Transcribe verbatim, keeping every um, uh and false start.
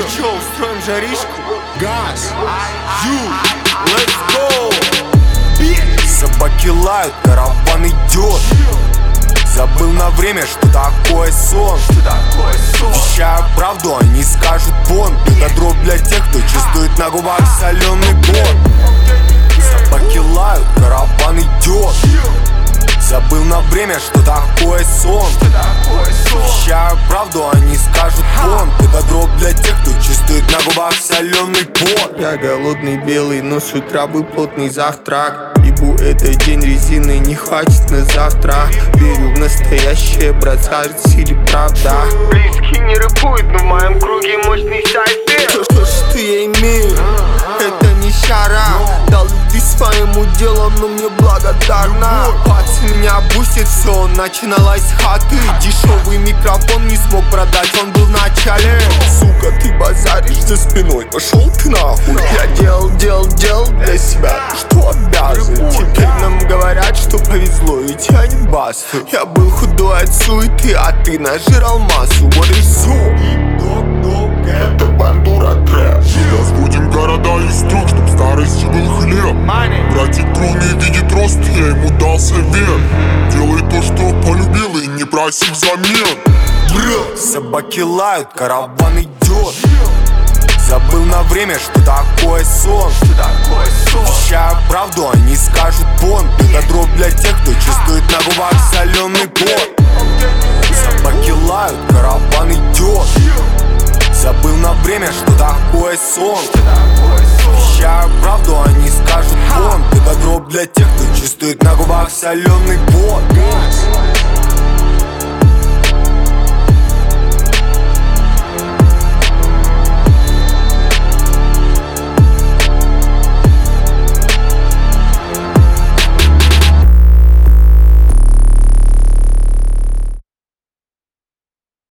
Чё, устроим жаришку? Газ, ю, let's go. Собаки лают, караван идет. Забыл на время, что такое сон. Вещаю правду, они скажут бон. Это дробь для тех, кто чувствует на губах соленый бон. Собаки лают, караван идет. Забыл на время, что такое сон. Вещаю правду, они скажут бон. Это дробь для тех, кто чувствует на губах соленый пот. Я голодный белый, но с утра был плотный завтрак. Ебу этот день резины, не хватит на завтра. Верю в настоящее, брат, скажет или правда. Близкие не рэпуют, но в моем круге мощный сайт. Что, что, что я имею? Это не шара. Дал ты своему делу, но мне благодарна. Пац меня бустит, все начиналось с хаты. Дешевый микрофон не смог продать, он был в начале. Сука, ты базаришь за спиной, пошел ты нахуй. Я делал, делал, делал для себя, что обязан. Теперь нам говорят, что повезло, и тянет бас. Я был худой от суеты, а ты нажирал массу. Вот и все. Это бандура трэп. Разводим города из строк, чтоб старости был хлеб. Братик трудный видит рост, я ему дал совет. Делай то, что полюбил, и не проси взамен. Собаки лают, караван идет. Забыл на время, что такое сон. Вещаю правду, они скажут бон. Это дробь для тех, кто чувствует на губах соленый пот. Собаки лают, караван идет. Забыл на время, что такое сон. Вещаю правду, они скажут бон. Это дробь для тех, кто чувствует на губах соленый пот.